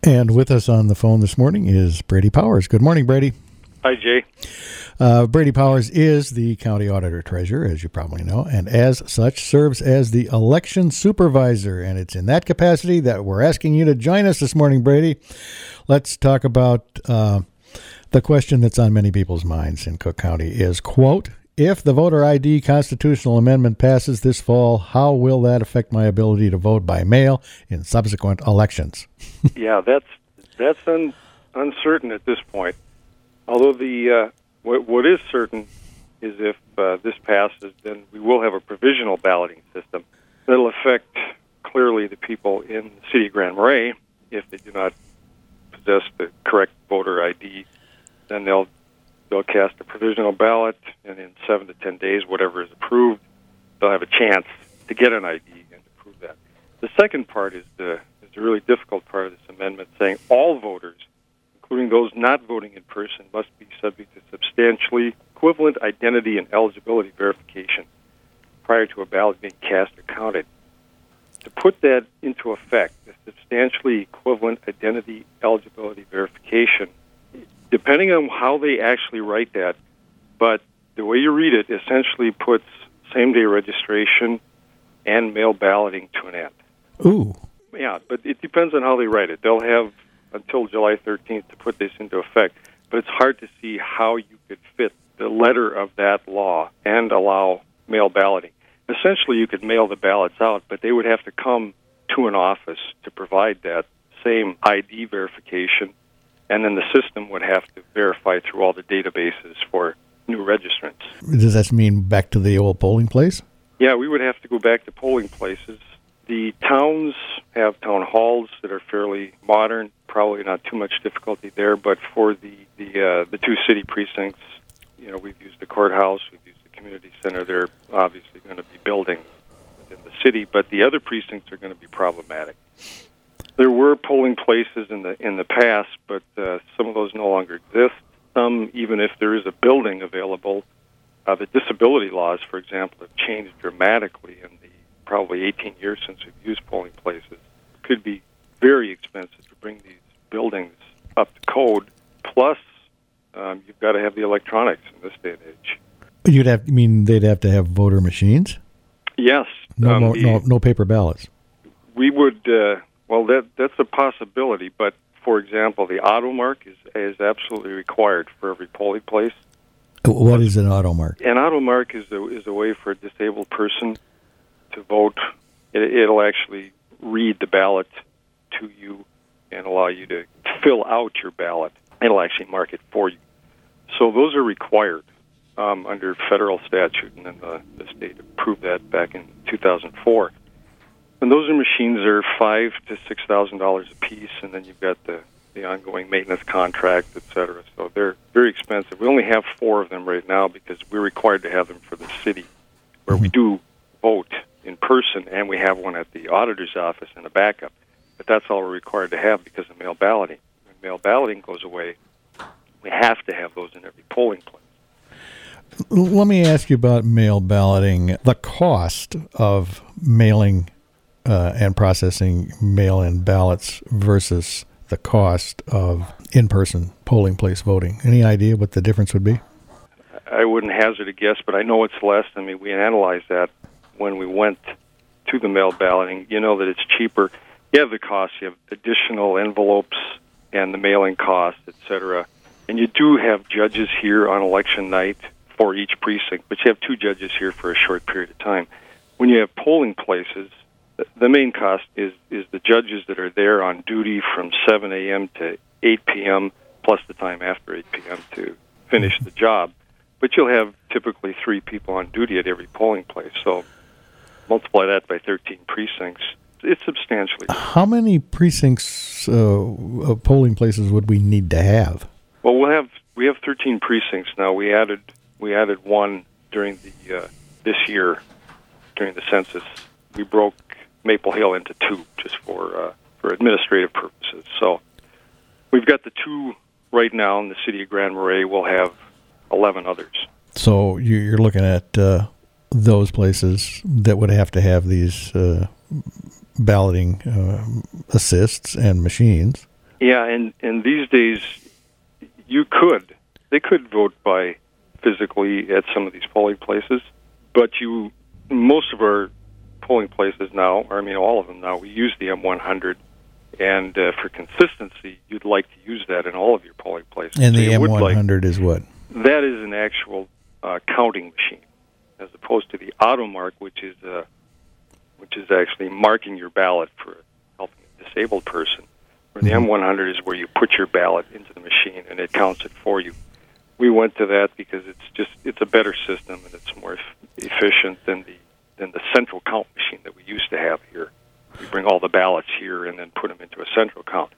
And with us on the phone this morning is Brady Powers. Good morning, Brady. Hi, Jay. Brady Powers is the county auditor treasurer, as you probably know, and as such serves as the election supervisor. And it's in that capacity that we're asking you to join us this morning, Brady. Let's talk about the question that's on many people's minds in Cook County is, quote, if the voter ID constitutional amendment passes this fall, how will that affect my ability to vote by mail in subsequent elections? Yeah, that's uncertain at this point. Although what is certain is if this passes, then we will have a provisional balloting system that'll affect clearly the people in the city of Grand Marais. If they do not possess the correct voter ID, then they'll cast a provisional ballot, and in 7 to 10 days, whatever is approved, they'll have a chance to get an ID and to prove that. The second part is the really difficult part of this amendment, saying all voters, including those not voting in person, must be subject to substantially equivalent identity and eligibility verification prior to a ballot being cast or counted. To put that into effect, the substantially equivalent identity eligibility verification, depending on how they actually write that, but the way you read it essentially puts same-day registration and mail balloting to an end. Ooh. Yeah, but it depends on how they write it. They'll have until July 13th to put this into effect, but it's hard to see how you could fit the letter of that law and allow mail balloting. Essentially, you could mail the ballots out, but they would have to come to an office to provide that same ID verification, and then the system would have to verify through all the databases for new registrants. Does that mean back to the old polling place? Yeah, we would have to go back to polling places. The towns have town halls that are fairly modern, probably not too much difficulty there, but for the two city precincts, we've used the courthouse, we've used the community center. They're obviously going to be buildings within the city, but the other precincts are going to be problematic. There were polling places in the past, but some of those no longer exist. Some, even if there is a building available, the disability laws, for example, have changed dramatically in the probably 18 years since we've used polling places. It could be very expensive to bring these buildings up to code. Plus, you've got to have the electronics in this day and age. They'd have to have voter machines? Yes. No paper ballots. We would. That's a possibility. But for example, the auto mark is absolutely required for every polling place. What is an auto mark? An auto mark is a way for a disabled person to vote. It'll actually read the ballot to you and allow you to fill out your ballot. It'll actually mark it for you. So those are required under federal statute, and then the state approved that back in 2004. And those machines are $5,000 to $6,000 a piece, and then you've got the ongoing maintenance contract, et cetera. So they're very expensive. We only have 4 of them right now because we're required to have them for the city, where we do vote in person, and we have one at the auditor's office and a backup. But that's all we're required to have because of mail balloting. When mail balloting goes away, we have to have those in every polling place. Let me ask you about mail balloting. The cost of mailing and processing mail-in ballots versus the cost of in-person polling place voting. Any idea what the difference would be? I wouldn't hazard a guess, but I know it's less. We analyzed that when we went to the mail balloting. You know that it's cheaper. You have the cost. You have additional envelopes and the mailing cost, et cetera. And you do have judges here on election night for each precinct, but you have 2 judges here for a short period of time. When you have polling places, the main cost is the judges that are there on duty from 7 a.m. to 8 p.m., plus the time after 8 p.m. to finish the job. But you'll have typically 3 people on duty at every polling place. So multiply that by 13 precincts. It's substantially. How many precincts, polling places would we need to have? Well, we have 13 precincts now. We added one during this year during the census. We broke Maple Hill into 2 just for administrative purposes. So we've got the 2 right now in the city of Grand Marais. We'll have 11 others. So you're looking at those places that would have to have these balloting assists and machines. Yeah, and these days they could vote by physically at some of these polling places, but most of our polling places now, or I mean all of them now, we use the M100, and for consistency, you'd like to use that in all of your polling places. And the M100 is what? That is an actual counting machine, as opposed to the AutoMark, which is actually marking your ballot for helping a disabled person. Where the M100 is where you put your ballot into the machine and it counts it for you. We went to that because it's a better system and it's more efficient than the central count machine that we used to have here. We bring all the ballots here and then put them into a central count.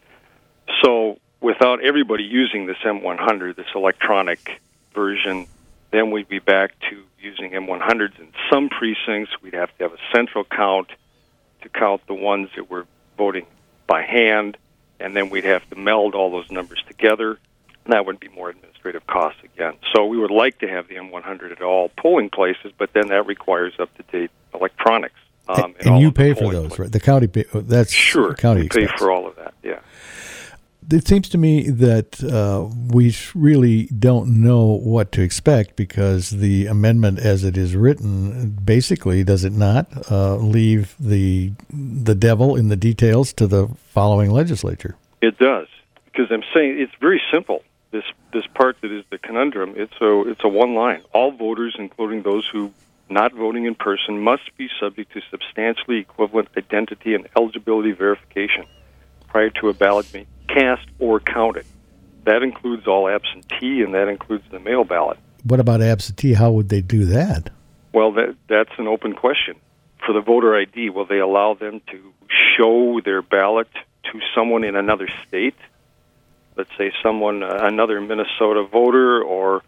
So without everybody using this M100, this electronic version, then we'd be back to using M100s in some precincts. We'd have to have a central count to count the ones that were voting by hand, and then we'd have to meld all those numbers together. And that would be more administrative costs again. So we would like to have the M100 at all polling places, but then that requires up-to-date electronics. And you pay for those, right? The county pay. That's sure. County we pay expense. for all of that. Yeah. It seems to me that we really don't know what to expect because the amendment, as it is written, basically does it not leave the devil in the details to the following legislature? It does, because I'm saying it's very simple. This part that is the conundrum. It's a one line. All voters, including those who not voting in person, must be subject to substantially equivalent identity and eligibility verification prior to a ballot being cast or counted. That includes all absentee, and that includes the mail ballot. What about absentee? How would they do that? Well, that's an open question. For the voter ID, will they allow them to show their ballot to someone in another state? Let's say someone, another Minnesota voter, or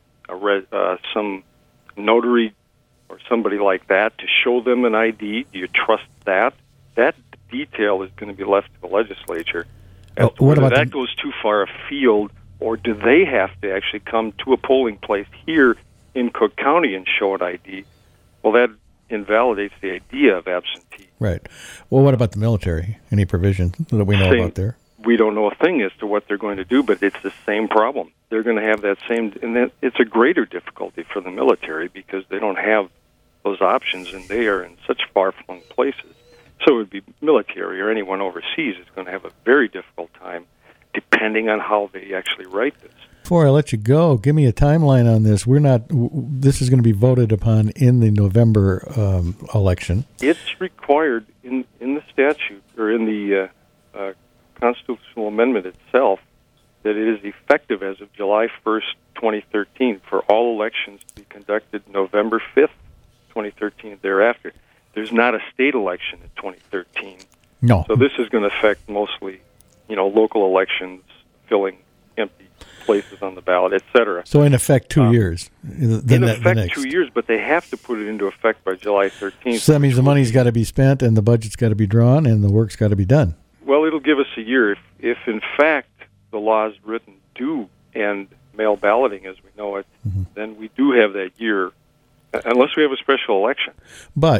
some notary or somebody like that, to show them an ID. Do you trust that? That detail is going to be left to the legislature. What about that goes too far afield, or do they have to actually come to a polling place here in Cook County and show an ID? Well, that invalidates the idea of absentee. Right. Well, what about the military? Any provision that we know about there? We don't know a thing as to what they're going to do, but it's the same problem. They're going to have that same, and it's a greater difficulty for the military because they don't have those options, and they are in such far-flung places. So it would be military or anyone overseas is going to have a very difficult time, depending on how they actually write this. Before I let you go, give me a timeline on this. This is going to be voted upon in the November election. It's required in the statute or in the constitutional amendment itself that it is effective as of July 1st, 2013, for all elections to be conducted November 5th, 2013, and thereafter. There's not a state election in 2013. No. So this is going to affect mostly, local elections, filling empty places on the ballot, et cetera. So in effect, 2 years. In effect, 2 years, but they have to put it into effect by July 13th. So that means the money's got to be spent and the budget's got to be drawn and the work's got to be done. Well, it'll give us a year. If in fact the laws written do end mail balloting as we know it, then we do have that year, unless we have a special election. But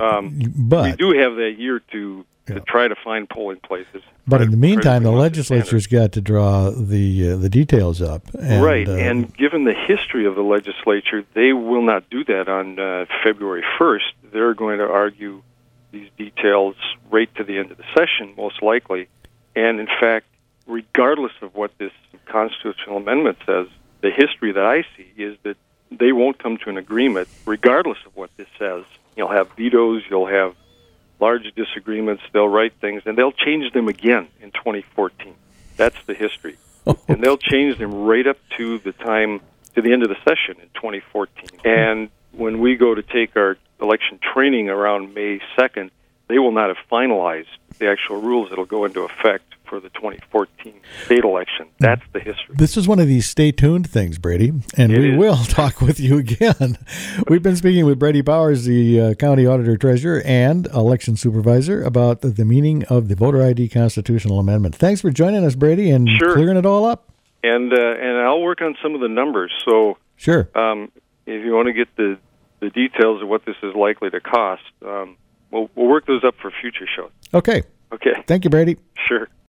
we do have that year to try to find polling places. But in the meantime, the legislature's got to draw the details up. And, right, and given the history of the legislature, they will not do that on February 1st. They're going to argue these details right to the end of the session, most likely. And in fact, regardless of what this constitutional amendment says, the history that I see is that they won't come to an agreement, regardless of what this says. You'll have vetoes, you'll have large disagreements, they'll write things, and they'll change them again in 2014. That's the history. And they'll change them right up to the end of the session in 2014. And when we go to take our election training around May 2nd, they will not have finalized the actual rules that will go into effect for the 2014 state election. That's the history. This is one of these stay tuned things, Brady, and we will talk with you again. We've been speaking with Brady Powers, the County Auditor Treasurer and Election Supervisor, about the meaning of the Voter ID Constitutional Amendment. Thanks for joining us, Brady, and clearing it all up. And I'll work on some of the numbers. So sure. If you want to get the details of what this is likely to cost, we'll work those up for future shows. Okay. Okay. Thank you, Brady. Sure.